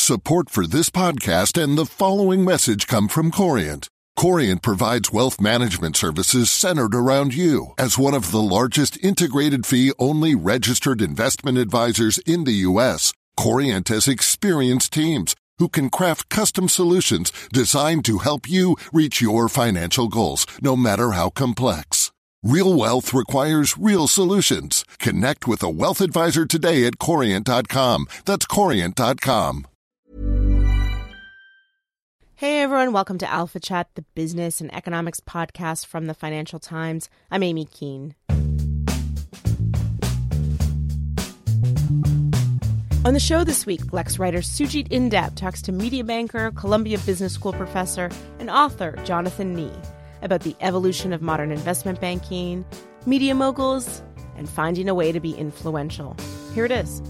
Support for this podcast and the following message come from Corient. Corient provides wealth management services centered around you. As one of the largest integrated fee-only registered investment advisors in the U.S., Corient has experienced teams who can craft custom solutions designed to help you reach your financial goals, no matter how complex. Real wealth requires real solutions. Connect with a wealth advisor today at Corient.com. That's Corient.com. Hey everyone, welcome to Alpha Chat, the business and economics podcast from the Financial Times. I'm Amy Keene. On the show this week, Lex writer Sujit Indap talks to media banker, Columbia Business School professor, and author Jonathan Nee about the evolution of modern investment banking, media moguls, and finding a way to be influential. Here it is.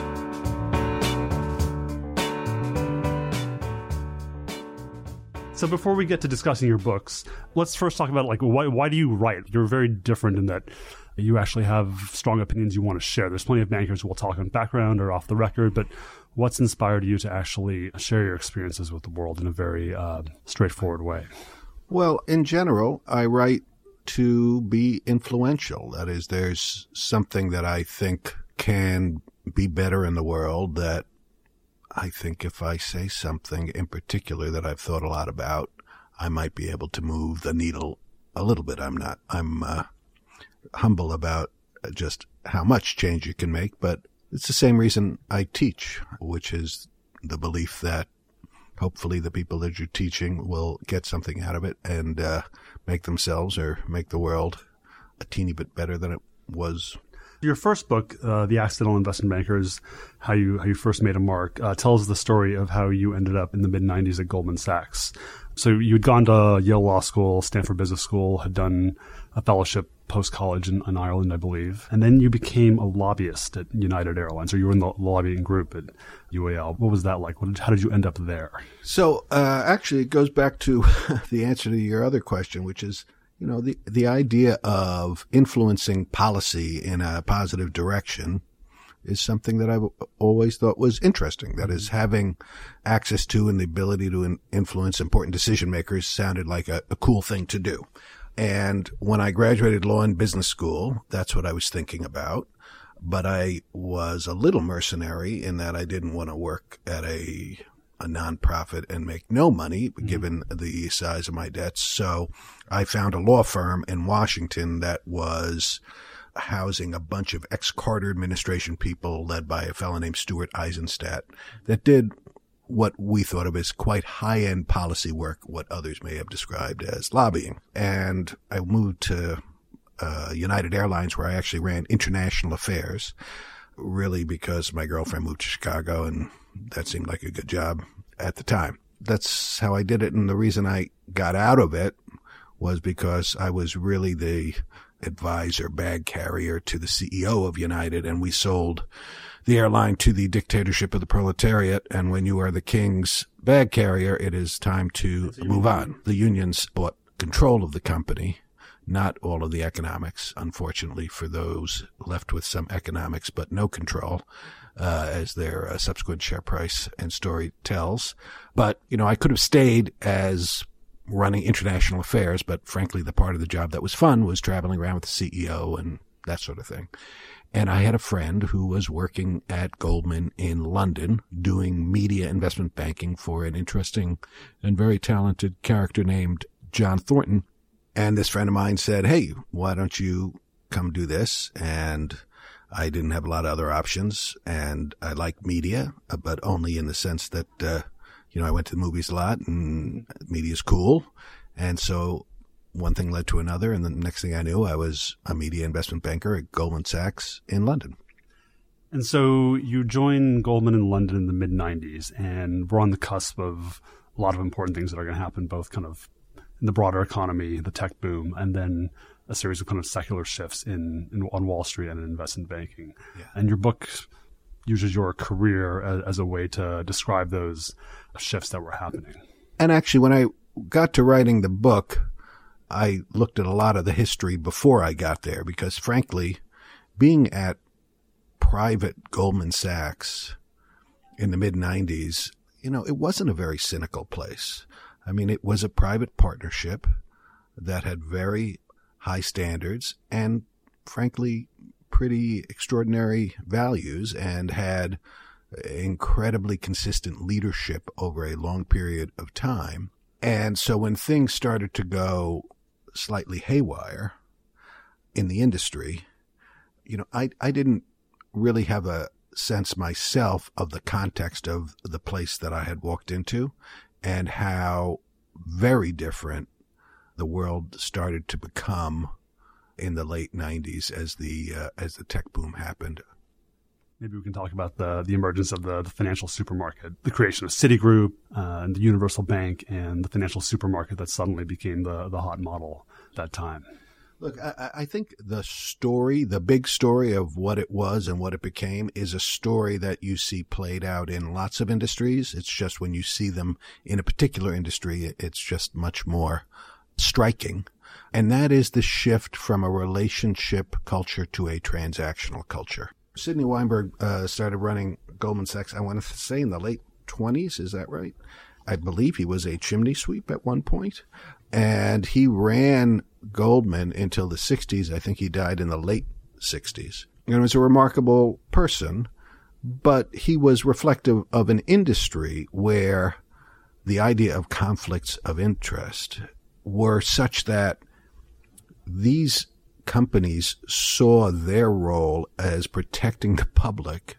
So before we get to discussing your books, let's first talk about why do you write? You're very different in that you actually have strong opinions you want to share. There's plenty of bankers who will talk on background or off the record, but what's inspired you to actually share your experiences with the world in a very straightforward way? Well, in general, I write to be influential. That is, there's something that I think can be better in the world that I think if I say something in particular that I've thought a lot about, I might be able to move the needle a little bit. I'm humble about just how much change you can make, but it's the same reason I teach, which is the belief that hopefully the people that you're teaching will get something out of it and make themselves or make the world a teeny bit better than it was. Your first book, The Accidental Investment Bankers, how you first made a mark, tells the story of how you ended up in the mid-'90s at Goldman Sachs. So you'd gone to Yale Law School, Stanford Business School, had done a fellowship post-college in Ireland, I believe. And then you became a lobbyist at United Airlines, or you were in the lobbying group at UAL. What was that like? How did you end up there? So actually, it goes back to the answer to your other question, which is, you know, the idea of influencing policy in a positive direction is something that I've always thought was interesting. That is, having access to and the ability to influence important decision makers sounded like a cool thing to do. And when I graduated law and business school, that's what I was thinking about. But I was a little mercenary in that I didn't want to work at a nonprofit and make no money, given the size of my debts. So I found a law firm in Washington that was housing a bunch of ex-Carter administration people led by a fellow named Stuart Eisenstadt that did what we thought of as quite high-end policy work, what others may have described as lobbying. And I moved to United Airlines, where I actually ran international affairs, really because my girlfriend moved to Chicago and that seemed like a good job at the time. That's how I did it. And the reason I got out of it was because I was really the advisor, bag carrier to the CEO of United, and we sold the airline to the dictatorship of the proletariat. And when you are the king's bag carrier, it is time to move on. The unions bought control of the company, not all of the economics, unfortunately, for those left with some economics but no control, as their subsequent share price and story tells. But, you know, I could have stayed as running international affairs, but frankly, the part of the job that was fun was traveling around with the CEO and that sort of thing. And I had a friend who was working at Goldman in London doing media investment banking for an interesting and very talented character named John Thornton. And this friend of mine said, "Hey, why don't you come do this?" And I didn't have a lot of other options, and I like media, but only in the sense that, I went to the movies a lot, and media is cool. And so one thing led to another, and the next thing I knew, I was a media investment banker at Goldman Sachs in London. And so you joined Goldman in London in the mid-'90s, and we're on the cusp of a lot of important things that are going to happen, both kind of in the broader economy, the tech boom, and then a series of kind of secular shifts on Wall Street and in investment banking. Yeah. And your book uses your career as a way to describe those shifts that were happening. And actually, when I got to writing the book, I looked at a lot of the history before I got there, because frankly, being at private Goldman Sachs in the mid-'90s, it wasn't a very cynical place. I mean, it was a private partnership that had very high standards and, frankly, pretty extraordinary values, and had incredibly consistent leadership over a long period of time. And so when things started to go slightly haywire in the industry, I didn't really have a sense myself of the context of the place that I had walked into and how very different the world started to become in the late 90s as the tech boom happened. Maybe we can talk about the emergence of the financial supermarket, the creation of Citigroup, and the Universal Bank, and the financial supermarket that suddenly became the hot model at that time. Look, I think the big story of what it was and what it became is a story that you see played out in lots of industries. It's just when you see them in a particular industry, it's just much more striking. And that is the shift from a relationship culture to a transactional culture. Sidney Weinberg started running Goldman Sachs, I want to say, in the late 20s. Is that right? I believe he was a chimney sweep at one point. And he ran Goldman until the 60s. I think he died in the late 60s. And he was a remarkable person, but he was reflective of an industry where the idea of conflicts of interest were such that these companies saw their role as protecting the public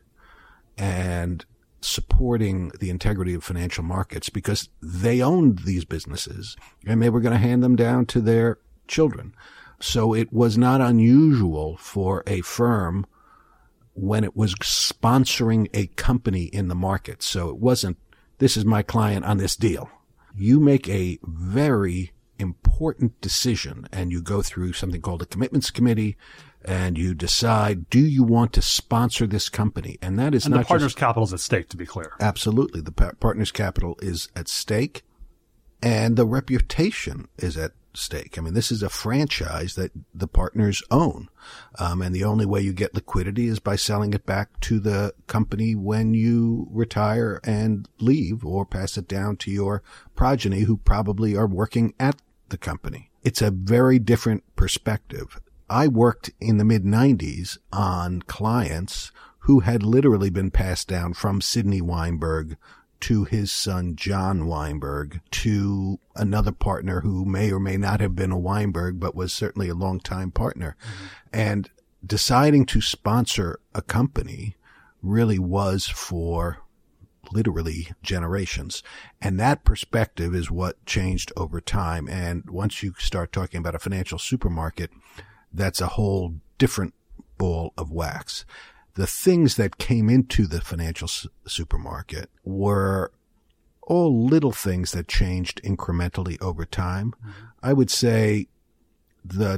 and supporting the integrity of financial markets because they owned these businesses and they were going to hand them down to their children. So it was not unusual for a firm when it was sponsoring a company in the market. So it wasn't, this is my client on this deal. You make a very important decision and you go through something called a commitments committee and you decide, do you want to sponsor this company? And that is and not the partner's capital is at stake, to be clear. Absolutely. The partner's capital is at stake and the reputation is at stake. I mean, this is a franchise that the partners own. And the only way you get liquidity is by selling it back to the company when you retire and leave or pass it down to your progeny who probably are working at the company. It's a very different perspective. I worked in the mid-90s on clients who had literally been passed down from Sidney Weinberg to his son, John Weinberg, to another partner who may or may not have been a Weinberg, but was certainly a longtime partner. Mm-hmm. And deciding to sponsor a company really was for literally generations. And that perspective is what changed over time. And once you start talking about a financial supermarket, that's a whole different ball of wax. The things that came into the financial supermarket were all little things that changed incrementally over time. Mm-hmm. I would say the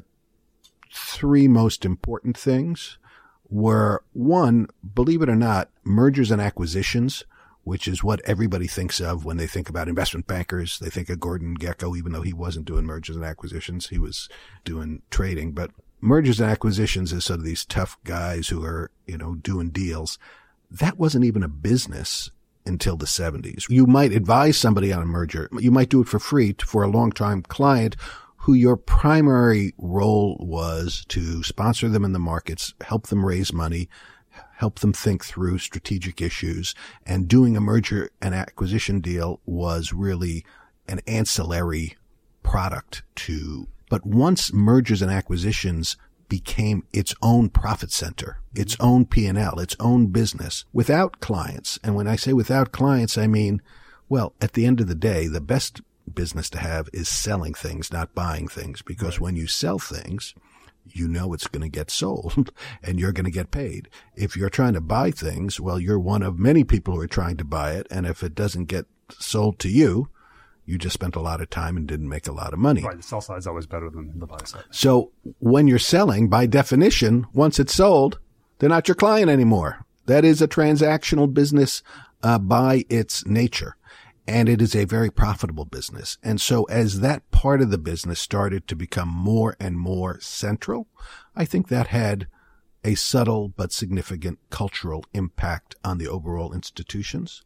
three most important things were, one, believe it or not, mergers and acquisitions, which is what everybody thinks of when they think about investment bankers. They think of Gordon Gekko, even though he wasn't doing mergers and acquisitions. He was doing trading. But mergers and acquisitions is sort of these tough guys who are, doing deals. That wasn't even a business until the 70s. You might advise somebody on a merger. You might do it for free for a long-time client who your primary role was to sponsor them in the markets, help them raise money, help them think through strategic issues. And doing a merger and acquisition deal was really an ancillary product to. But once mergers and acquisitions became its own profit center, its own P&L, its own business, without clients. And when I say without clients, I mean, well, at the end of the day, the best business to have is selling things, not buying things. Because when you sell things, you know it's going to get sold and you're going to get paid. If you're trying to buy things, well, you're one of many people who are trying to buy it. And if it doesn't get sold to you, you just spent a lot of time and didn't make a lot of money. Right. The sell side is always better than the buy side. So when you're selling, by definition, once it's sold, they're not your client anymore. That is a transactional business by its nature. And it is a very profitable business. And so as that part of the business started to become more and more central, I think that had a subtle but significant cultural impact on the overall institutions.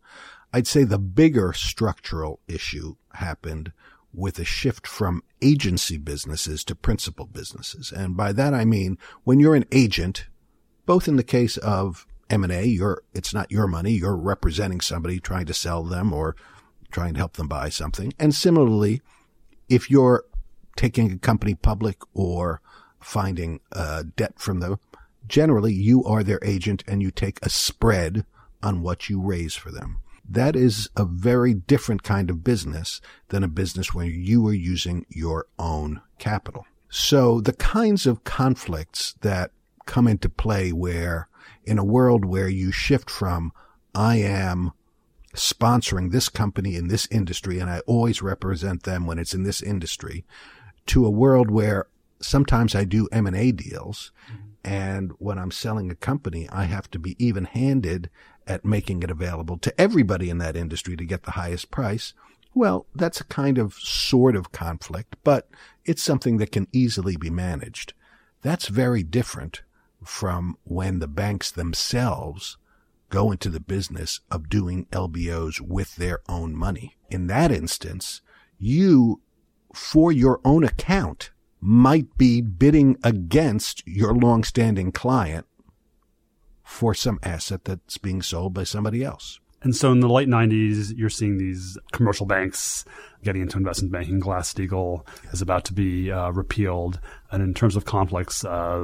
I'd say the bigger structural issue happened with a shift from agency businesses to principal businesses. And by that I mean, when you're an agent, both in the case of M&A, it's not your money, you're representing somebody trying to sell them or trying to help them buy something. And similarly, if you're taking a company public or finding debt from them, generally you are their agent and you take a spread on what you raise for them. That is a very different kind of business than a business where you are using your own capital. So the kinds of conflicts that come into play where in a world where you shift from I am sponsoring this company in this industry and I always represent them when it's in this industry, to a world where sometimes I do M&A deals, and when I'm selling a company, I have to be even-handed at making it available to everybody in that industry to get the highest price. Well, that's a kind of sort of conflict, but it's something that can easily be managed. That's very different from when the banks themselves go into the business of doing LBOs with their own money. In that instance, you, for your own account, might be bidding against your long-standing client for some asset that's being sold by somebody else. And so in the late 90s, you're seeing these commercial banks getting into investment banking. Glass-Steagall is about to be repealed. And in terms of conflicts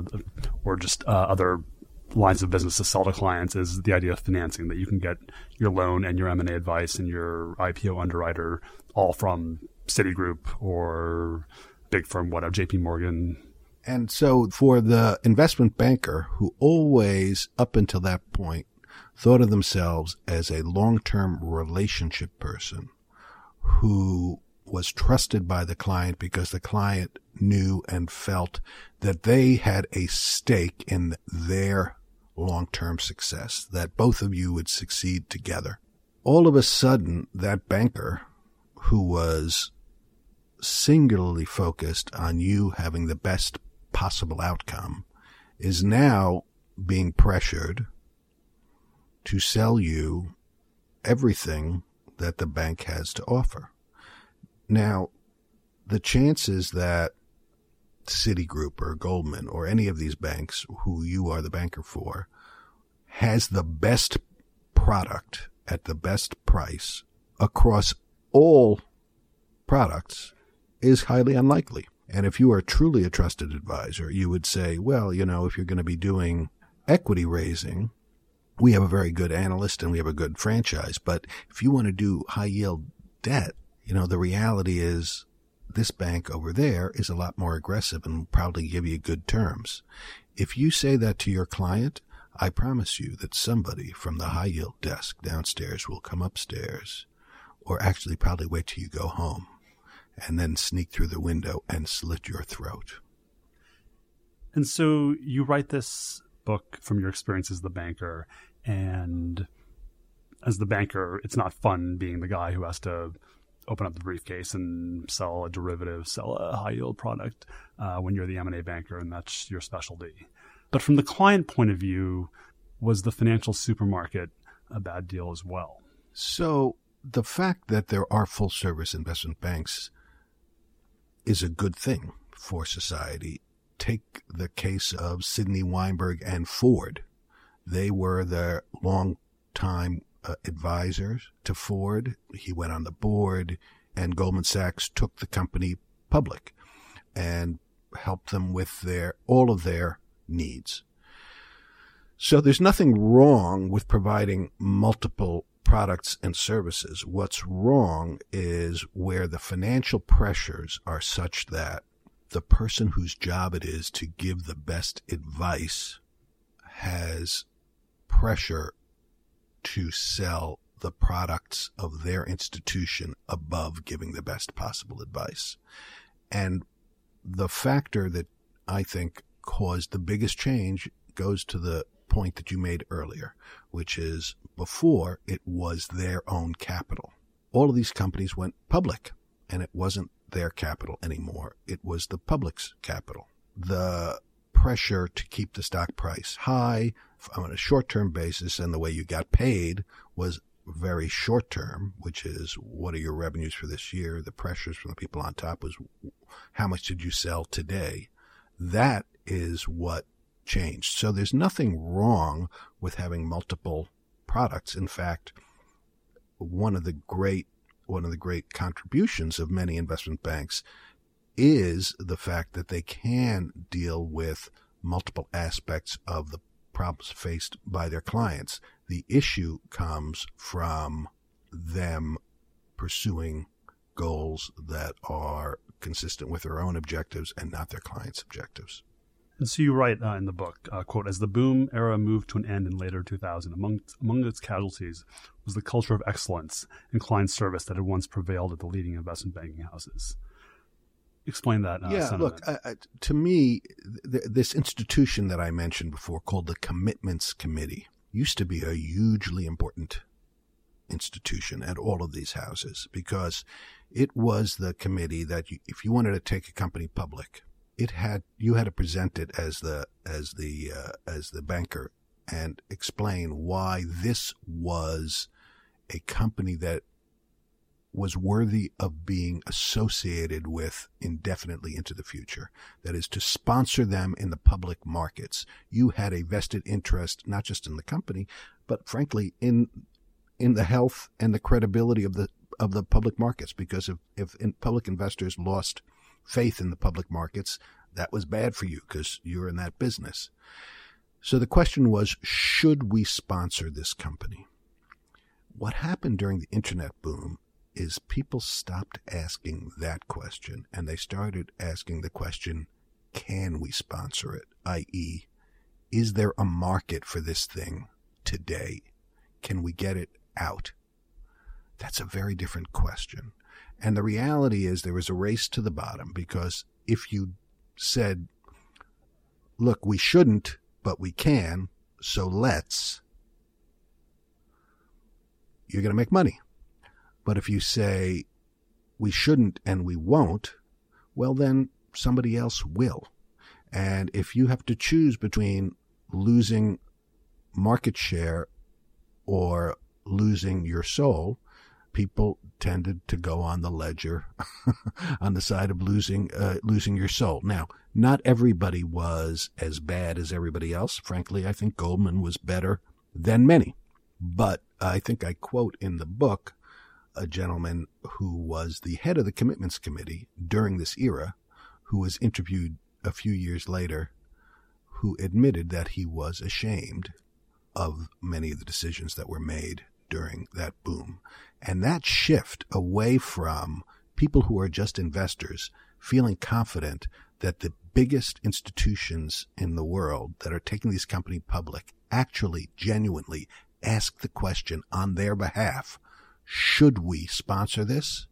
or just other lines of business to sell to clients is the idea of financing, that you can get your loan and your M&A advice and your IPO underwriter all from Citigroup or big firm, whatever, JP Morgan. And so for the investment banker who always, up until that point, thought of themselves as a long-term relationship person who was trusted by the client because the client knew and felt that they had a stake in their long-term success, that both of you would succeed together. All of a sudden, that banker who was singularly focused on you having the best possible outcome is now being pressured to sell you everything that the bank has to offer. Now, the chances that Citigroup or Goldman or any of these banks who you are the banker for has the best product at the best price across all products is highly unlikely. And if you are truly a trusted advisor, you would say, well, if you're going to be doing equity raising, we have a very good analyst and we have a good franchise. But if you want to do high yield debt, the reality is this bank over there is a lot more aggressive and will probably give you good terms. If you say that to your client, I promise you that somebody from the high yield desk downstairs will come upstairs, or actually probably wait till you go home and then sneak through the window and slit your throat. And so you write this book from your experience as the banker, and as the banker, it's not fun being the guy who has to open up the briefcase and sell a derivative, sell a high-yield product when you're the M&A banker, and that's your specialty. But from the client point of view, was the financial supermarket a bad deal as well? So the fact that there are full-service investment banks is a good thing for society. Take the case of Sidney Weinberg and Ford. They were the long-time advisors to Ford. He went on the board, and Goldman Sachs took the company public and helped them with all of their needs. So there's nothing wrong with providing multiple products and services. What's wrong is where the financial pressures are such that the person whose job it is to give the best advice has pressure to sell the products of their institution above giving the best possible advice. And the factor that I think caused the biggest change goes to the point that you made earlier, which is before it was their own capital. All of these companies went public, and it wasn't their capital anymore. It was the public's capital. The pressure to keep the stock price high on a short-term basis, and the way you got paid was very short term, which is what are your revenues for this year? The pressures from the people on top was how much did you sell today? That is what changed. So there's nothing wrong with having multiple products. In fact, one of the great contributions of many investment banks is the fact that they can deal with multiple aspects of the problems faced by their clients. The issue comes from them pursuing goals that are consistent with their own objectives and not their clients' objectives. And so you write in the book, quote, as the boom era moved to an end in later 2000, among its casualties was the culture of excellence and client service that had once prevailed at the leading investment banking houses. Explain that. Look, to me, this institution that I mentioned before called the Commitments Committee used to be a hugely important institution at all of these houses because it was the committee that if you wanted to take a company public, you had to present it as the banker and explain why this was a company that was worthy of being associated with indefinitely into the future. That is, to sponsor them in the public markets. You had a vested interest, not just in the company, but frankly in the health and the credibility of the public markets. Because if public investors lost faith in the public markets, that was bad for you because you're in that business. So the question was, should we sponsor this company? What happened during the internet boom is people stopped asking that question and they started asking the question, can we sponsor it? i.e., is there a market for this thing today? Can we get it out? That's a very different question. And the reality is there was a race to the bottom because if you said, look, we shouldn't, but we can, so let's, you're going to make money. But if you say we shouldn't and we won't, well, then somebody else will. And if you have to choose between losing market share or losing your soul, people tended to go on the ledger on the side of losing your soul. Now, not everybody was as bad as everybody else. Frankly, I think Goldman was better than many. But I think I quote in the book a gentleman who was the head of the Commitments Committee during this era, who was interviewed a few years later, who admitted that he was ashamed of many of the decisions that were made during that boom. And that shift away from people who are just investors feeling confident that the biggest institutions in the world that are taking these companies public actually genuinely ask the question on their behalf, should we sponsor this?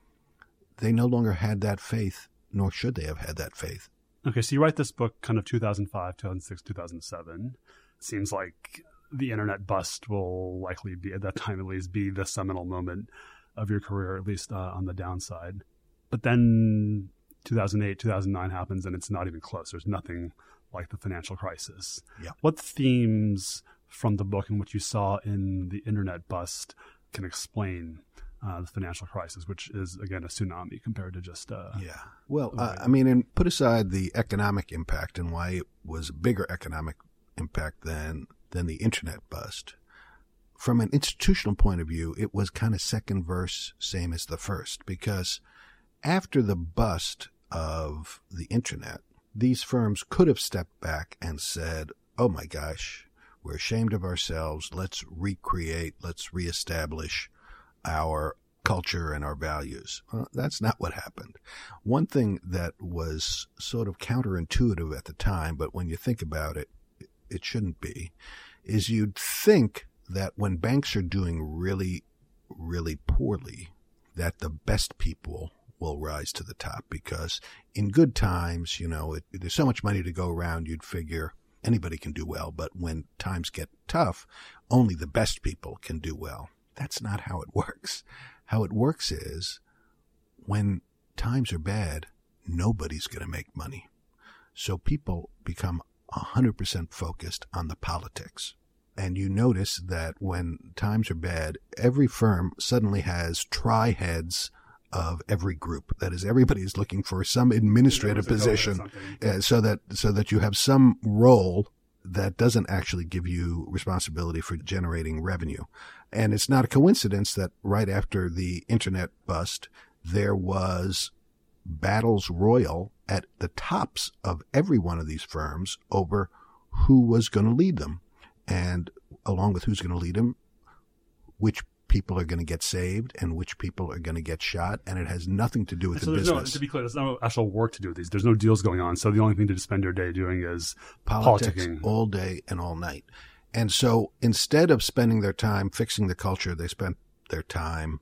They no longer had that faith, nor should they have had that faith. Okay, so you write this book kind of 2005, 2006, 2007. Seems like the internet bust will likely be, at that time at least, be the seminal moment of your career, at least on the downside. But then 2008, 2009 happens and it's not even close. There's nothing like the financial crisis. Yeah. What themes from the book and what you saw in the internet bust can explain the financial crisis, which is, again, a tsunami compared to just... Well, I mean, and put aside the economic impact and why it was a bigger economic impact than the internet bust. From an institutional point of view, it was kind of second verse, same as the first, because after the bust of the internet, these firms could have stepped back and said, oh my gosh, we're ashamed of ourselves. Let's recreate, let's reestablish our culture and our values. Well, that's not what happened. One thing that was sort of counterintuitive at the time, but when you think about it, it shouldn't be, is you'd think that when banks are doing really, really poorly, that the best people will rise to the top, because in good times, there's so much money to go around, you'd figure anybody can do well. But when times get tough, only the best people can do well. That's not how it works. How it works is when times are bad, nobody's going to make money. So people become 100% focused on the politics. And you notice that when times are bad, every firm suddenly has tri-heads of every group. That is, everybody is looking for some administrative position, so that you have some role that doesn't actually give you responsibility for generating revenue. And it's not a coincidence that right after the internet bust, there was battles royal at the tops of every one of these firms over who was going to lead them. And along with who's going to lead them, which people are going to get saved and which people are going to get shot. And it has nothing to do with the business. To be clear, there's no actual work to do with these. There's no deals going on. So the only thing to spend your day doing is politics politicking. All day and all night. And so instead of spending their time fixing the culture, they spent their time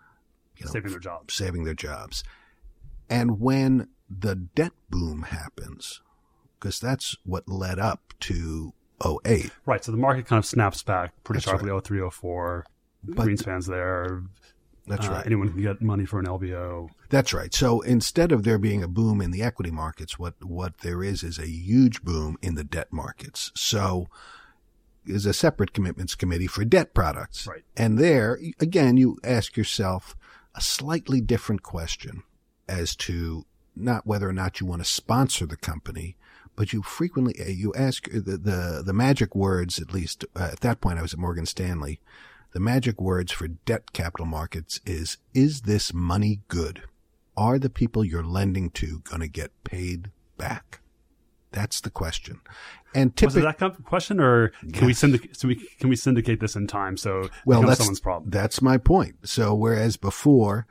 saving their jobs. And when the debt boom happens, because that's what led up to 2008. Right. So the market kind of snaps back pretty sharply, right. 03, 04. Greenspan's there. That's right. Anyone can get money for an LBO. That's right. So instead of there being a boom in the equity markets, what there is a huge boom in the debt markets. So there's a separate commitments committee for debt products. Right. And there, again, you ask yourself a slightly different question as to not whether or not you want to sponsor the company, but you frequently, you ask the magic words, at least at that point I was at Morgan Stanley, the magic words for debt capital markets is this money good? Are the people you're lending to going to get paid back? That's the question. And typically, was it that kind of question, or can we syndicate this in time so it well, becomes someone's problem? That's my point. So whereas before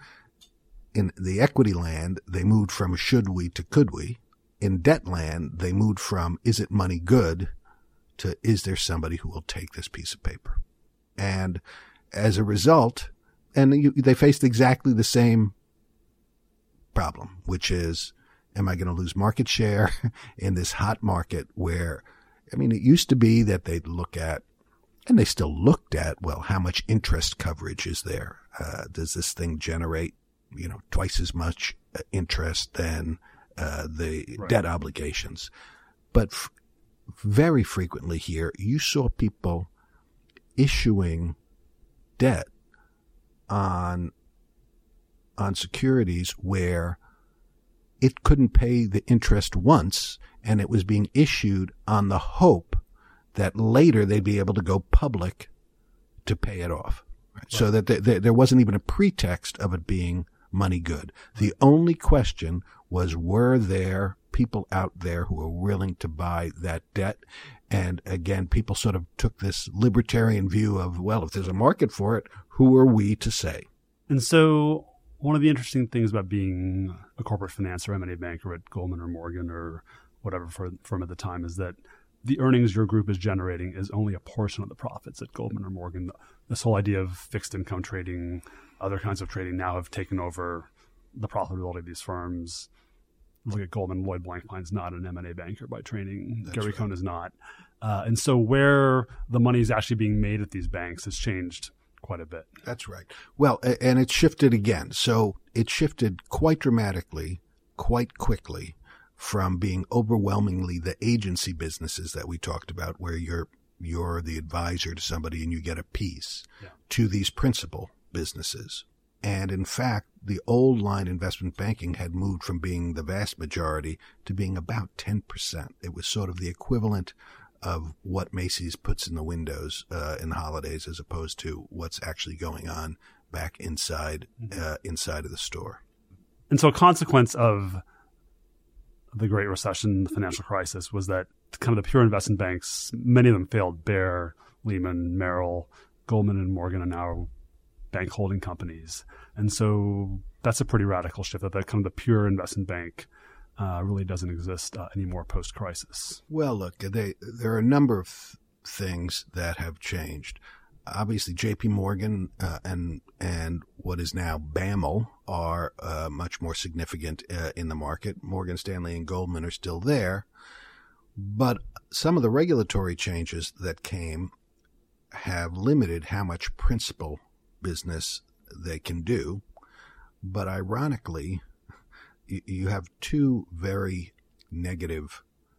in the equity land, they moved from should we to could we, in debt land, they moved from is it money good to is there somebody who will take this piece of paper? And as a result, they faced exactly the same problem, which is, am I going to lose market share in this hot market where, I mean, it used to be that they'd look at, and they still looked at, well, how much interest coverage is there? Does this thing generate, twice as much interest than the right. debt obligations? But very frequently here, you saw people issuing debt on securities where it couldn't pay the interest once, and it was being issued on the hope that later they'd be able to go public to pay it off. Right? Right. So that there wasn't even a pretext of it being money good. The only question was, were there people out there who were willing to buy that debt? And again, people sort of took this libertarian view of, well, if there's a market for it, who are we to say? And so one of the interesting things about being a corporate finance or M&A banker at Goldman or Morgan or whatever firm at the time is that the earnings your group is generating is only a portion of the profits at Goldman or Morgan. This whole idea of fixed income trading, other kinds of trading now have taken over the profitability of these firms. Look at Goldman. Lloyd Blankfein's not an M&A banker by training. That's Gary right. Cohn is not. And so where the money is actually being made at these banks has changed quite a bit. That's right. Well, and it shifted again. So it shifted quite dramatically, quite quickly, from being overwhelmingly the agency businesses that we talked about, where you're the advisor to somebody and you get a piece, to these principal businesses. And in fact, the old line investment banking had moved from being the vast majority to being about 10%. It was sort of the equivalent of what Macy's puts in the windows in the holidays, as opposed to what's actually going on back inside of the store. And so a consequence of the Great Recession, the financial crisis, was that kind of the pure investment banks, many of them failed. Bear, Lehman, Merrill, Goldman, and Morgan are now bank holding companies. And so that's a pretty radical shift, that kind of the pure investment bank really doesn't exist anymore post-crisis. Well, look, there are a number of things that have changed. Obviously, J.P. Morgan and what is now BAML are much more significant in the market. Morgan Stanley and Goldman are still there. But some of the regulatory changes that came have limited how much principal business they can do. But ironically, you have two very negative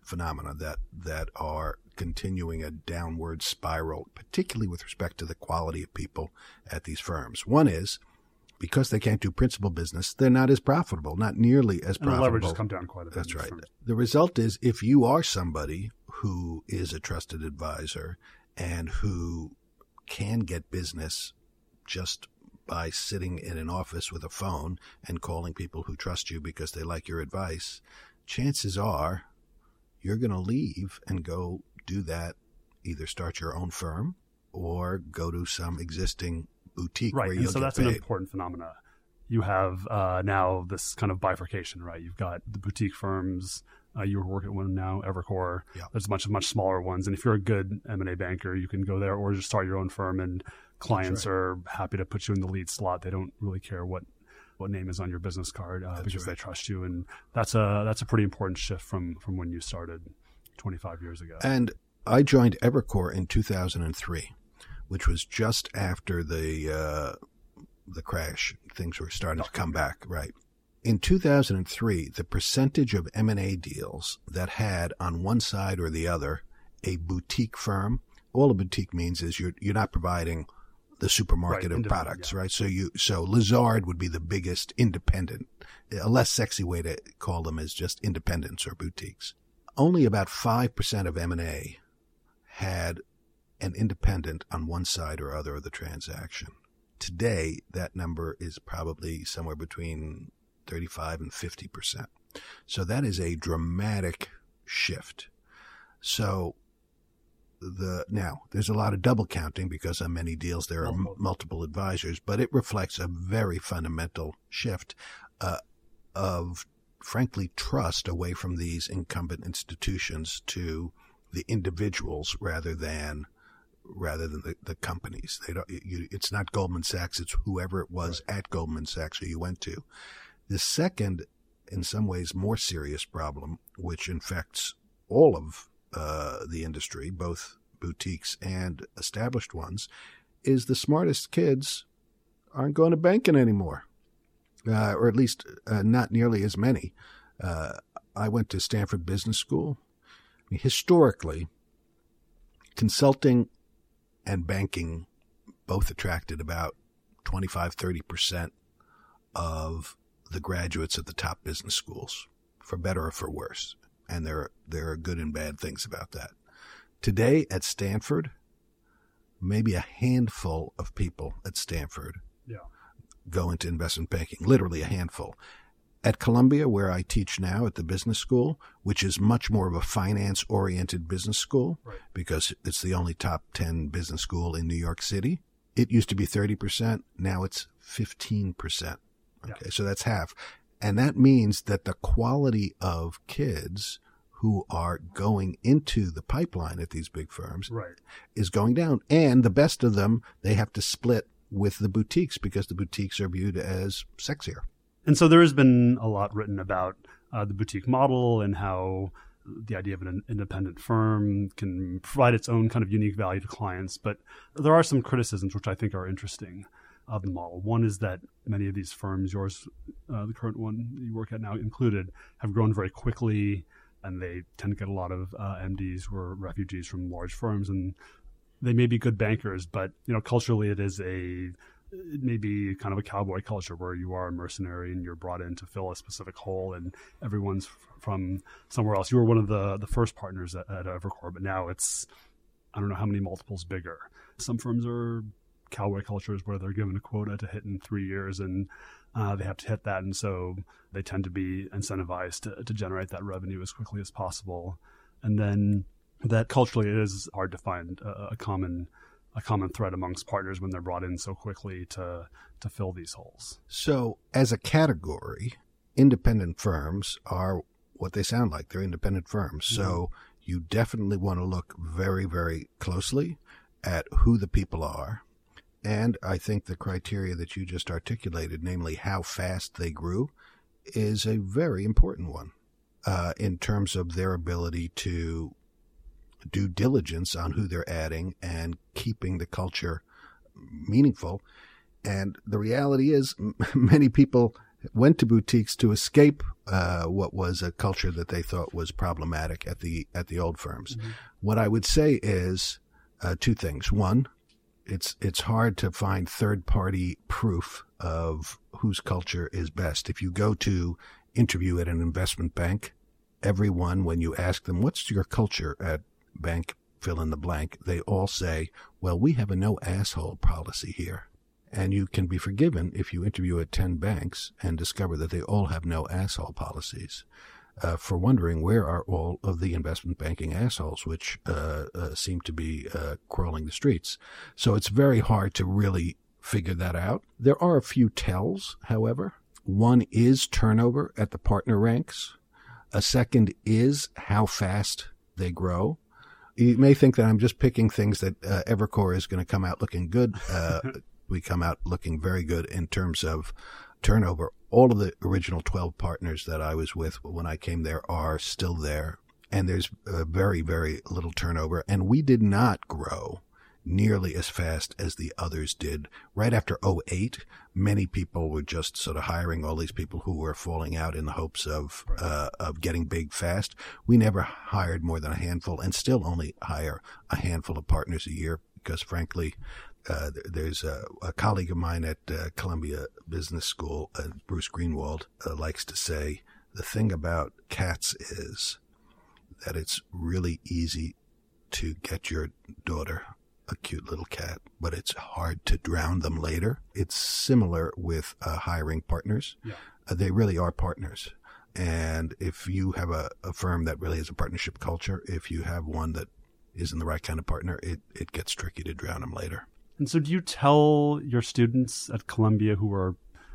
phenomena that are continuing a downward spiral, particularly with respect to the quality of people at these firms. One is, because they can't do principal business, they're not as profitable, not nearly as profitable. And the leverage has come down quite a bit. That's right. The result is, if you are somebody who is a trusted advisor and who can get business just by sitting in an office with a phone and calling people who trust you because they like your advice, chances are you're going to leave and go do that, either start your own firm or go to some existing boutique where you'll get paid. Right, and so that's an important phenomena. You have now this kind of bifurcation, right? You've got the boutique firms. You work at one now, Evercore. Yeah. There's much smaller ones. And if you're a good M&A banker, you can go there or just start your own firm, and clients are happy to put you in the lead slot. They don't really care what name is on your business card because they trust you. And that's a pretty important shift from when you started 25 years ago. And I joined Evercore in 2003, which was just after the crash. Things were starting to come back, right? In 2003, the percentage of M&A deals that had on one side or the other a boutique firm, all a boutique means is you're not providing the supermarket of products, right? So Lazard would be the biggest independent. A less sexy way to call them is just independents or boutiques. Only about 5% of M&A had an independent on one side or other of the transaction. Today, that number is probably somewhere between 35 and 50%. So that is a dramatic shift. So now there's a lot of double counting because on many deals there are multiple advisors, but it reflects a very fundamental shift of, frankly, trust away from these incumbent institutions to the individuals rather than the companies. It's not Goldman Sachs, it's whoever it was at Goldman Sachs who you went to. The second, in some ways, more serious problem, which infects all of the industry, both boutiques and established ones, is the smartest kids aren't going to banking anymore, or at least not nearly as many. I went to Stanford Business School. I mean, historically, consulting and banking both attracted about 25-30% of the graduates at the top business schools, for better or for worse. And there are good and bad things about that. Today at Stanford, maybe a handful of people at Stanford go into investment banking, literally a handful. At Columbia, where I teach now at the business school, which is much more of a finance-oriented business school, because it's the only top 10 business school in New York City, it used to be 30%. Now it's 15%. Okay, so that's half. And that means that the quality of kids who are going into the pipeline at these big firms is going down. And the best of them, they have to split with the boutiques because the boutiques are viewed as sexier. And so there has been a lot written about the boutique model and how the idea of an independent firm can provide its own kind of unique value to clients. But there are some criticisms which I think are interesting of the model. One is that many of these firms, yours, the current one you work at now included, have grown very quickly, and they tend to get a lot of MDs who are refugees from large firms, and they may be good bankers, but culturally it may be kind of a cowboy culture where you are a mercenary and you're brought in to fill a specific hole, and everyone's from somewhere else. You were one of the first partners at Evercore, but now it's, I don't know how many multiples bigger. Some firms are cowboy cultures where they're given a quota to hit in 3 years, and they have to hit that, and so they tend to be incentivized to generate that revenue as quickly as possible. And then that culturally it is hard to find a common thread amongst partners when they're brought in so quickly to fill these holes. So as a category, independent firms are what they sound like. They're independent firms. Mm-hmm. So you definitely want to look very, very closely at who the people are. And I think the criteria that you just articulated, namely how fast they grew, is a very important one in terms of their ability to due diligence on who they're adding and keeping the culture meaningful. And the reality is many people went to boutiques to escape what was a culture that they thought was problematic at the old firms. Mm-hmm. What I would say is two things. One, it's hard to find third-party proof of whose culture is best. If you go to interview at an investment bank, everyone, when you ask them, what's your culture at bank fill in the blank, they all say, well, we have a no asshole policy here. And you can be forgiven if you interview at 10 banks and discover that they all have no asshole policies. For wondering where are all of the investment banking assholes, which seem to be crawling the streets. So it's very hard to really figure that out. There are a few tells, however. One is turnover at the partner ranks. A second is how fast they grow. You may think that I'm just picking things that Evercore is going to come out looking good. We come out looking very good in terms of turnover. All of the original 12 partners that I was with when I came there are still there. And there's very, very little turnover. And we did not grow nearly as fast as the others did. Right after 2008, many people were just sort of hiring all these people who were falling out in the hopes of getting big fast. We never hired more than a handful and still only hire a handful of partners a year because, frankly, there's a colleague of mine at Columbia Business School, Bruce Greenwald, likes to say the thing about cats is that it's really easy to get your daughter a cute little cat, but it's hard to drown them later. It's similar with hiring partners. Yeah. They really are partners. And if you have a firm that really has a partnership culture, if you have one that isn't the right kind of partner, it gets tricky to drown them later. And so do you tell your students at Columbia who are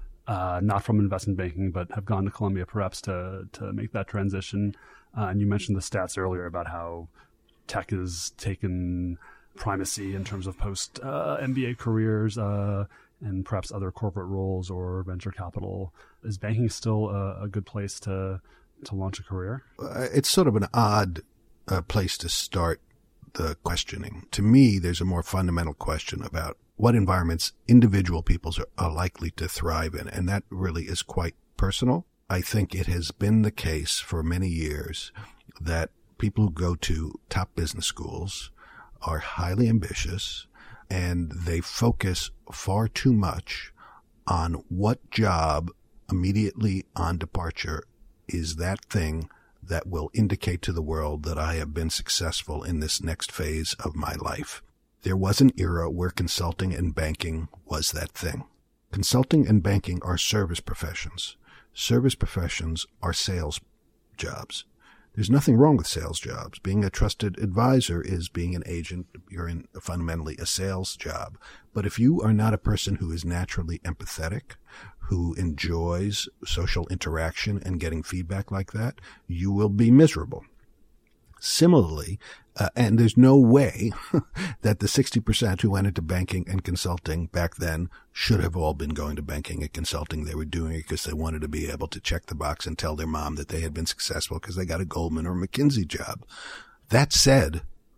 not from investment banking but have gone to Columbia perhaps to make that transition, and you mentioned the stats earlier about how tech has taken primacy in terms of post-MBA careers and perhaps other corporate roles or venture capital. Is banking still a good place to launch a career? It's sort of an odd place to start the questioning. To me, there's a more fundamental question about what environments individual peoples are likely to thrive in, and that really is quite personal. I think it has been the case for many years that people who go to top business schools are highly ambitious, and they focus far too much on what job immediately on departure is that thing that will indicate to the world that I have been successful in this next phase of my life. There was an era where consulting and banking was that thing. Consulting and banking are service professions. Service professions are sales jobs. There's nothing wrong with sales jobs. Being a trusted advisor is being an agent. You're in fundamentally a sales job. But if you are not a person who is naturally empathetic, who enjoys social interaction and getting feedback like that, you will be miserable. Similarly, and there's no way that the 60% who went into banking and consulting back then should have all been going to banking and consulting. They were doing it because they wanted to be able to check the box and tell their mom that they had been successful because they got a Goldman or McKinsey job. That said,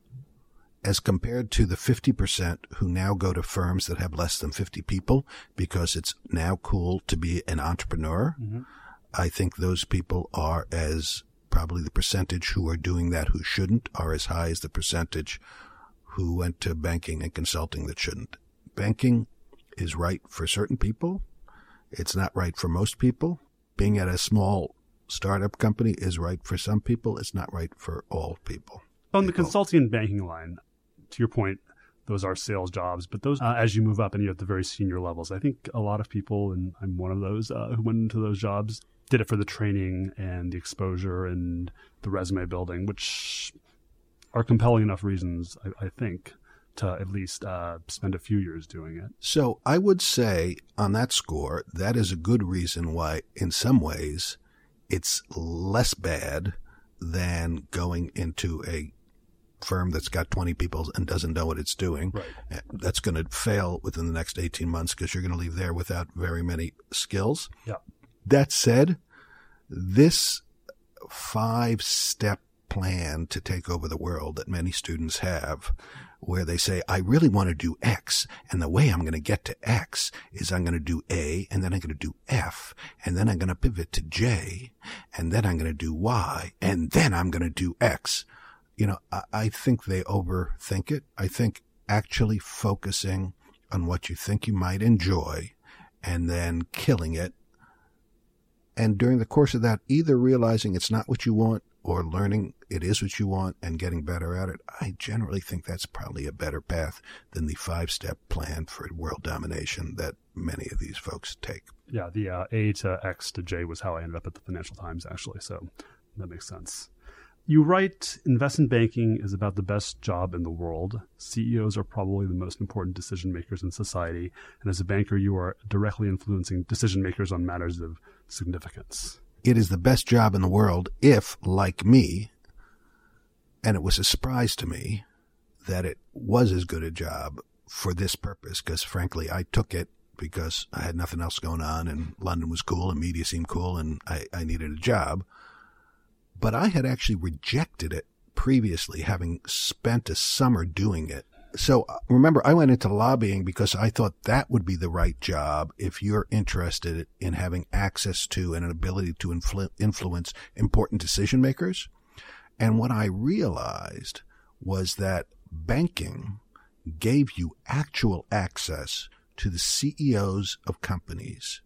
as compared to the 50% who now go to firms that have less than 50 people because it's now cool to be an entrepreneur, mm-hmm. I think those people are as probably the percentage who are doing that who shouldn't are as high as the percentage who went to banking and consulting that shouldn't. Banking is right for certain people. It's not right for most people. Being at a small startup company is right for some people. It's not right for all people. On the consulting and banking line, to your point, those are sales jobs, but those, as you move up and you're at the very senior levels, I think a lot of people, and I'm one of those who went into those jobs, did it for the training and the exposure and the resume building, which are compelling enough reasons, I think, to at least spend a few years doing it. So I would say on that score, that is a good reason why, in some ways, it's less bad than going into a firm that's got 20 people and doesn't know what it's doing. Right. That's going to fail within the next 18 months because you're going to leave there without very many skills. Yeah. That said, this 5-step plan to take over the world that many students have where they say, I really want to do X, and the way I'm going to get to X is I'm going to do A, and then I'm going to do F, and then I'm going to pivot to J, and then I'm going to do Y, and then I'm going to do X. You know, I think they overthink it. I think actually focusing on what you think you might enjoy and then killing it, and during the course of that, either realizing it's not what you want or learning it is what you want and getting better at it, I generally think that's probably a better path than the 5-step plan for world domination that many of these folks take. Yeah, the A to X to J was how I ended up at the Financial Times, actually, so that makes sense. You write, investment banking is about the best job in the world. CEOs are probably the most important decision makers in society, and as a banker, you are directly influencing decision makers on matters of significance. It is the best job in the world if, like me, and it was a surprise to me that it was as good a job for this purpose, because frankly, I took it because I had nothing else going on, and London was cool, and media seemed cool, and I needed a job. But I had actually rejected it previously, having spent a summer doing it. So remember, I went into lobbying because I thought that would be the right job if you're interested in having access to and an ability to influence important decision makers. And what I realized was that banking gave you actual access to the CEOs of companies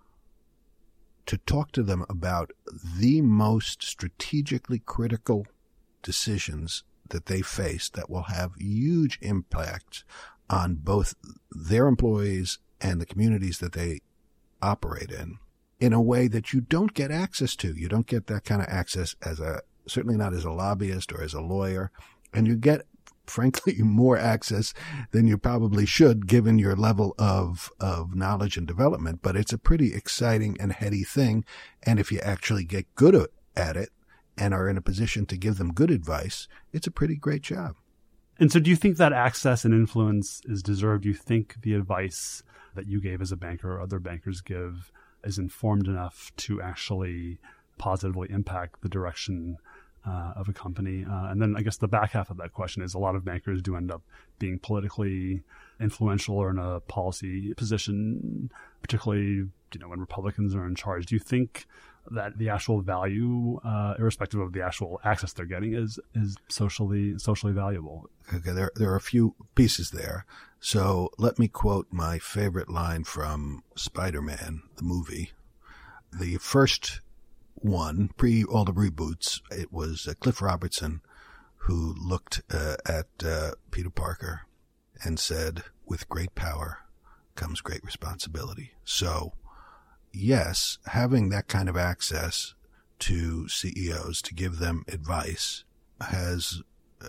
to talk to them about the most strategically critical decisions that they face that will have huge impact on both their employees and the communities that they operate in a way that you don't get access to. You don't get that kind of access certainly not as a lobbyist or as a lawyer, and you get, frankly, more access than you probably should given your level of knowledge and development. But it's a pretty exciting and heady thing. And if you actually get good at it and are in a position to give them good advice, it's a pretty great job. And so do you think that access and influence is deserved? Do you think the advice that you gave as a banker or other bankers give is informed enough to actually positively impact the direction of a company? And then I guess the back half of that question is a lot of bankers do end up being politically influential or in a policy position, particularly when Republicans are in charge. Do you think that the actual value, irrespective of the actual access they're getting, is socially valuable? Okay, there are a few pieces there. So let me quote my favorite line from Spider-Man, the movie. The first one, pre all the reboots, it was Cliff Robertson who looked at Peter Parker and said, "With great power comes great responsibility." So, yes, having that kind of access to CEOs to give them advice has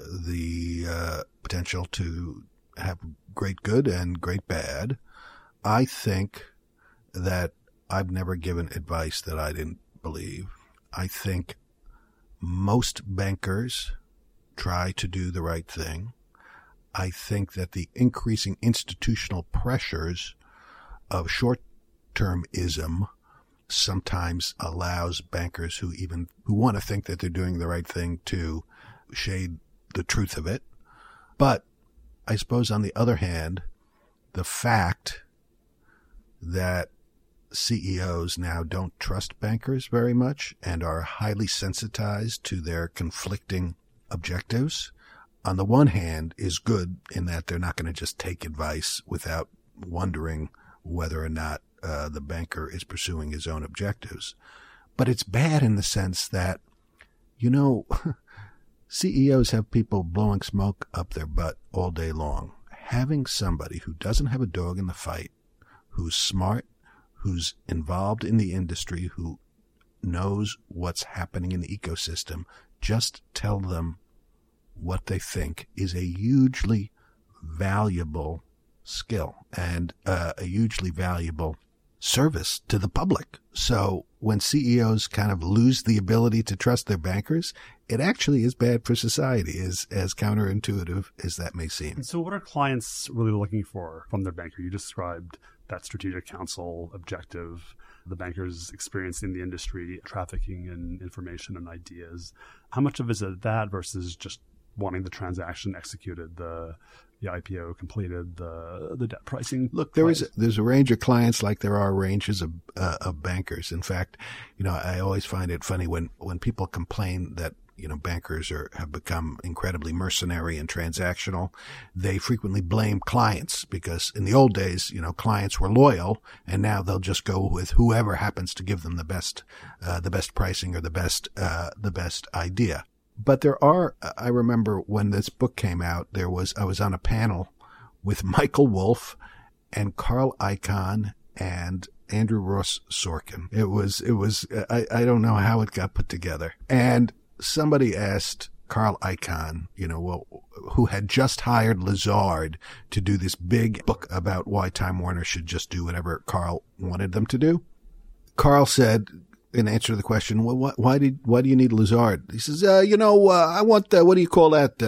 the potential to have great good and great bad. I think that I've never given advice that I didn't believe. I think most bankers try to do the right thing. I think that the increasing institutional pressures of short-termism sometimes allows bankers who want to think that they're doing the right thing to shade the truth of it. But I suppose on the other hand, the fact that CEOs now don't trust bankers very much and are highly sensitized to their conflicting objectives, on the one hand, is good in that they're not going to just take advice without wondering whether or not the banker is pursuing his own objectives. But it's bad in the sense that, CEOs have people blowing smoke up their butt all day long. Having somebody who doesn't have a dog in the fight, who's smart, who's involved in the industry, who knows what's happening in the ecosystem, just tell them what they think is a hugely valuable skill and a hugely valuable service to the public. So when CEOs kind of lose the ability to trust their bankers, it actually is bad for society, as counterintuitive as that may seem. And so what are clients really looking for from their banker? You described that strategic counsel objective, the banker's experience in the industry, trafficking in information and ideas. How much of it is that versus just wanting the transaction executed, the IPO completed, the debt pricing. Look, there's a range of clients like there are ranges of bankers. In fact, I always find it funny when people complain that bankers have become incredibly mercenary and transactional. They frequently blame clients because in the old days, clients were loyal, and now they'll just go with whoever happens to give them the best pricing or the best idea. But I remember when this book came out, I was on a panel with Michael Wolff and Carl Icahn and Andrew Ross Sorkin. It was, I don't know how it got put together. And somebody asked Carl Icahn, who had just hired Lazard to do this big book about why Time Warner should just do whatever Carl wanted them to do. Carl said, in answer to the question, well, why do you need Lazard? He says, I want, what do you call that?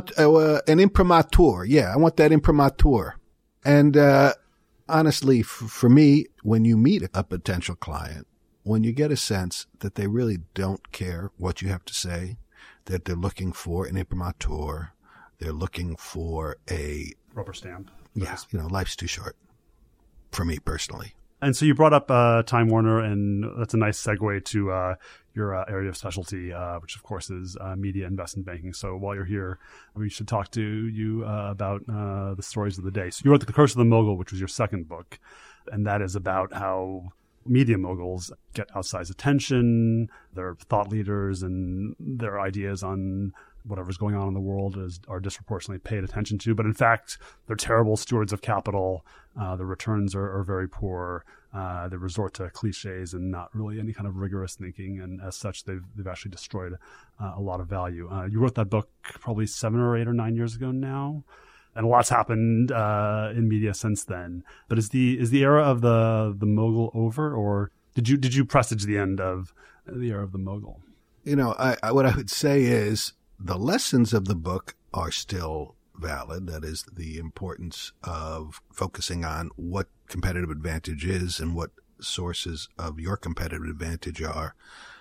An imprimatur. Yeah, I want that imprimatur. And, honestly, for me, when you meet a potential client, when you get a sense that they really don't care what you have to say, that they're looking for an imprimatur, they're looking for a rubber stamp. Yeah, life's too short for me personally. And so you brought up Time Warner, and that's a nice segue to your area of specialty, which of course is media investment banking. So while you're here, we should talk to you about the stories of the day. So you wrote The Curse of the Mogul, which was your second book, and that is about how media moguls get outsized attention, their thought leaders and their ideas on whatever's going on in the world are disproportionately paid attention to. But in fact, they're terrible stewards of capital. The returns are very poor. They resort to cliches and not really any kind of rigorous thinking. And as such, they've actually destroyed a lot of value. You wrote that book probably 7 or 8 or 9 years ago now. And a lot's happened in media since then. But is the era of the mogul over, or did you presage the end of the era of the mogul? What I would say is the lessons of the book are still valid. That is the importance of focusing on what competitive advantage is and what sources of your competitive advantage are,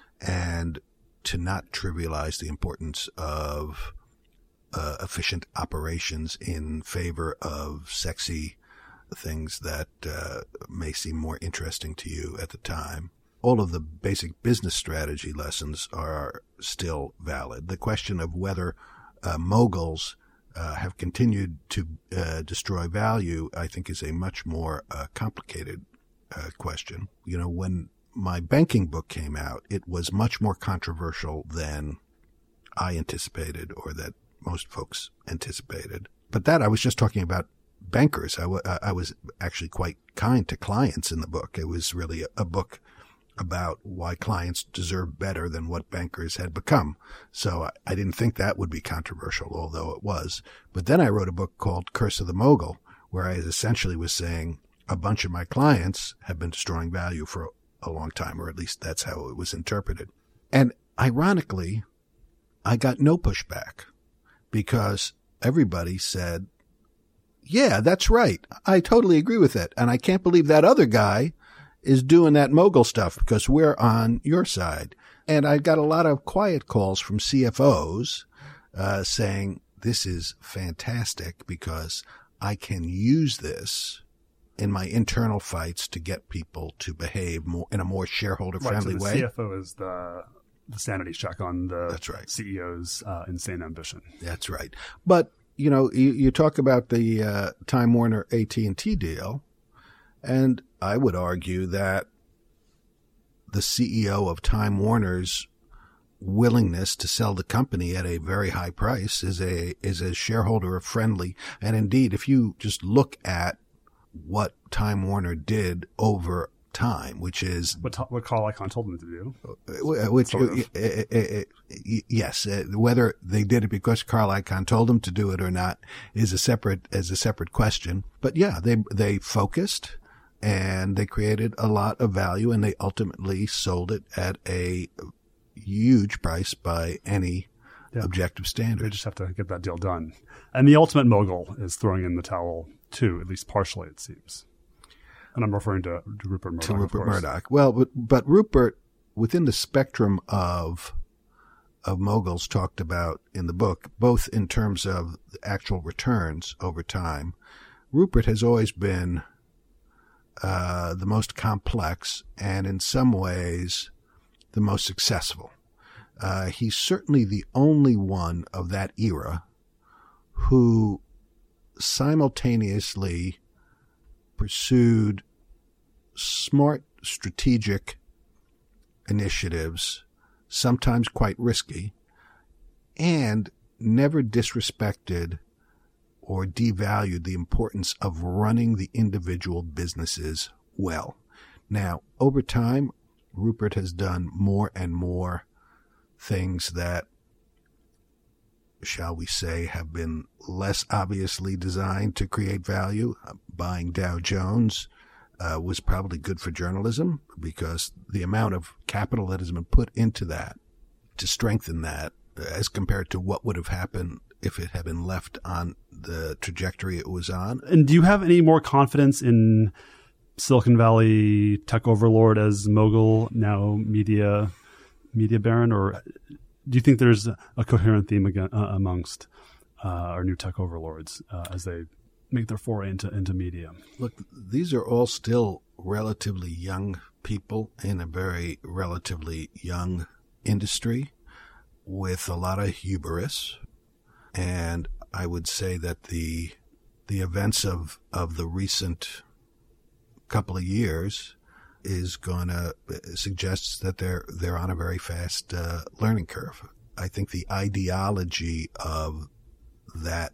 and to not trivialize the importance of efficient operations in favor of sexy things that may seem more interesting to you at the time. All of the basic business strategy lessons are still valid. The question of whether moguls have continued to destroy value, I think, is a much more complicated question. When my banking book came out, it was much more controversial than I anticipated, or that most folks anticipated. But that I was just talking about bankers. I was actually quite kind to clients in the book. It was really a book about why clients deserve better than what bankers had become. So I didn't think that would be controversial, although it was. But then I wrote a book called Curse of the Mogul, where I essentially was saying a bunch of my clients have been destroying value for a long time, or at least that's how it was interpreted. And ironically, I got no pushback, because everybody said, yeah, that's right. I totally agree with it. And I can't believe that other guy is doing that mogul stuff, because we're on your side. And I got a lot of quiet calls from CFOs saying, this is fantastic because I can use this in my internal fights to get people to behave in a more shareholder-friendly way. The CFO is the sanity check on the That's right. CEO's insane ambition. That's right. But, you talk about the Time Warner AT&T deal, and I would argue that the CEO of Time Warner's willingness to sell the company at a very high price is a shareholder friendly. And indeed, if you just look at what Time Warner did over time, which is what Carl Icahn told them to do, which yes, whether they did it because Carl Icahn told them to do it or not is a separate question. But yeah, they focused and they created a lot of value, and they ultimately sold it at a huge price by any objective standard. They just have to get that deal done. And the ultimate mogul is throwing in the towel too, at least partially, it seems. And I'm referring to Rupert Murdoch. Murdoch. Well, but Rupert, within the spectrum of moguls talked about in the book, both in terms of the actual returns over time. Rupert has always been the most complex and in some ways the most successful. He's certainly the only one of that era who simultaneously pursued smart, strategic initiatives, sometimes quite risky, and never disrespected or devalued the importance of running the individual businesses well. Now, over time, Rupert has done more and more things that, shall we say, have been less obviously designed to create value. Buying Dow Jones was probably good for journalism because the amount of capital that has been put into that to strengthen that as compared to what would have happened if it had been left on the trajectory it was on. And do you have any more confidence in Silicon Valley tech overlord as mogul, now media baron, or do you think there's a coherent theme again, amongst our new tech overlords as they make their foray into media? Look, these are all still relatively young people in a very relatively young industry with a lot of hubris. And I would say that the events of the recent couple of years is going to suggest that they're on a very fast learning curve. I think the ideology of that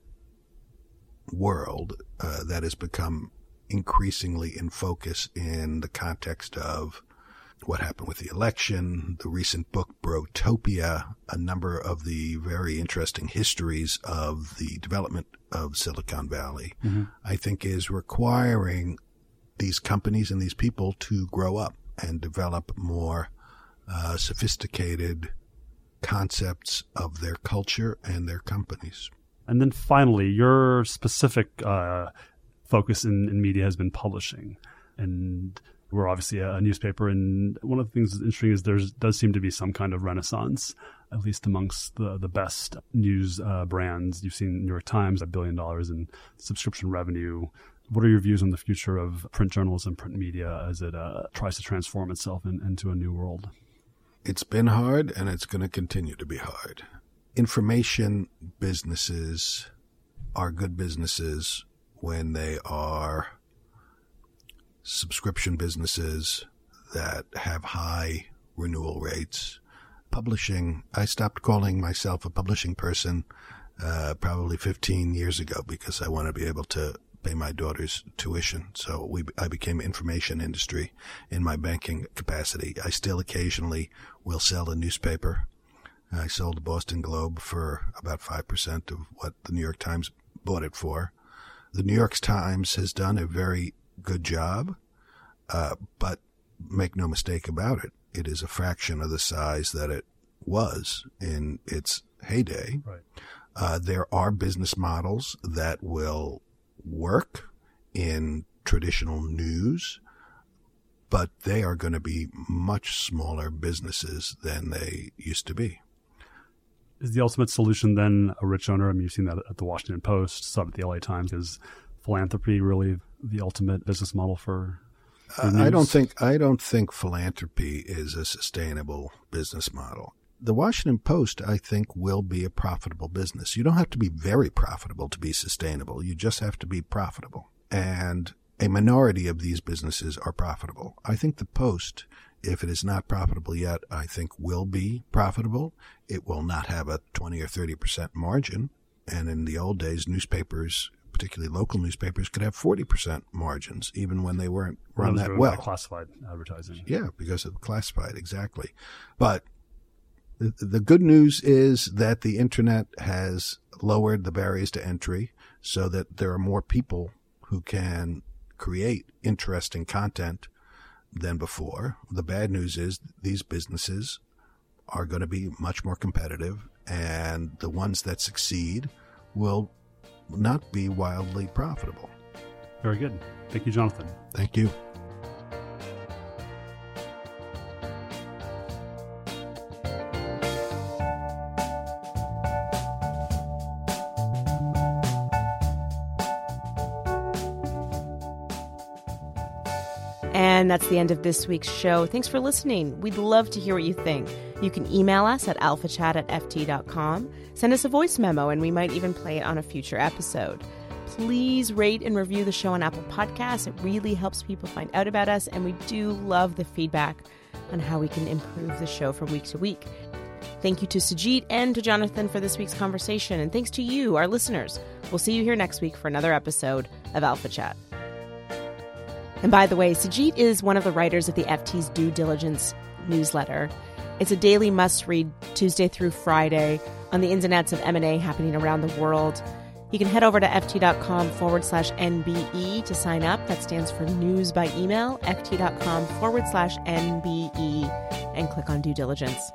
world that has become increasingly in focus in the context of what happened with the election, the recent book Brotopia, a number of the very interesting histories of the development of Silicon Valley, I think is requiring these companies and these people to grow up and develop more sophisticated concepts of their culture and their companies. And then finally, your specific focus in media has been publishing. And we're obviously a newspaper. And one of the things that's interesting is there does seem to be some kind of renaissance, at least amongst the best news brands. You've seen New York Times, $1 billion in subscription revenue. What are your views on the future of print journalism, print media, as it tries to transform itself into a new world? It's been hard, and it's going to continue to be hard. Information businesses are good businesses when they are subscription businesses that have high renewal rates. Publishing, I stopped calling myself a publishing person probably 15 years ago because I want to be able to pay my daughter's tuition. So I became information industry in my banking capacity. I still occasionally will sell a newspaper. I sold the Boston Globe for about 5% of what the New York Times bought it for. The New York Times has done a very good job, but make no mistake about it, it is a fraction of the size that it was in its heyday. Right. There are business models that will work in traditional news, but they are going to be much smaller businesses than they used to be. Is the ultimate solution then a rich owner? I mean, you've seen that at the Washington Post, some at the LA Times. Is philanthropy really the ultimate business model for news? I don't think philanthropy is a sustainable business model. The Washington Post, I think, will be a profitable business. You don't have to be very profitable to be sustainable. You just have to be profitable. And a minority of these businesses are profitable. I think the Post, if it is not profitable yet, I think will be profitable. It will not have a 20 or 30% margin. And in the old days, newspapers, particularly local newspapers, could have 40% margins, even when they weren't run that well. Classified advertising. Yeah, because of classified, exactly. But the good news is that the internet has lowered the barriers to entry so that there are more people who can create interesting content than before. The bad news is these businesses are going to be much more competitive, and the ones that succeed will not be wildly profitable. Very good. Thank you, Jonathan. Thank you. And that's the end of this week's show. Thanks for listening. We'd love to hear what you think. You can email us at alphachat@ft.com. Send us a voice memo, and we might even play it on a future episode. Please rate and review the show on Apple Podcasts. It really helps people find out about us, and we do love the feedback on how we can improve the show from week to week. Thank you to Sujit and to Jonathan for this week's conversation, and thanks to you, our listeners. We'll see you here next week for another episode of Alpha Chat. And by the way, Sujit is one of the writers of the FT's Due Diligence newsletter. It's a daily must-read Tuesday through Friday on the ins and outs of M&A happening around the world. You can head over to ft.com/NBE to sign up. That stands for News by Email, ft.com/NBE, and click on Due Diligence.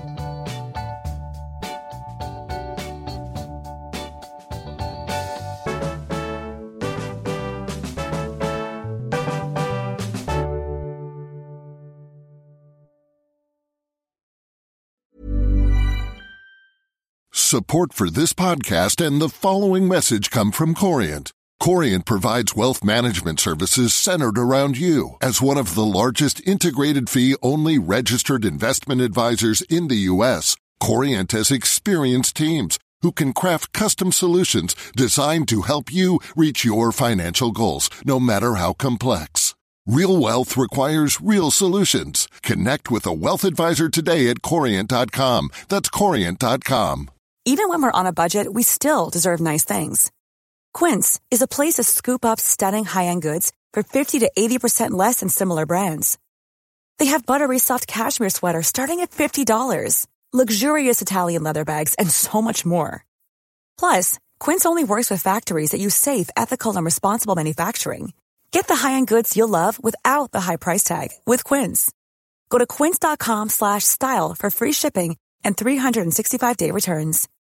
Support for this podcast and the following message come from Corient. Corient provides wealth management services centered around you. As one of the largest integrated fee-only registered investment advisors in the U.S., Corient has experienced teams who can craft custom solutions designed to help you reach your financial goals, no matter how complex. Real wealth requires real solutions. Connect with a wealth advisor today at Corient.com. That's Corient.com. Even when we're on a budget, we still deserve nice things. Quince is a place to scoop up stunning high-end goods for 50 to 80% less than similar brands. They have buttery soft cashmere sweaters starting at $50, luxurious Italian leather bags, and so much more. Plus, Quince only works with factories that use safe, ethical, and responsible manufacturing. Get the high-end goods you'll love without the high price tag with Quince. Go to quince.com/style for free shipping and 365-day returns.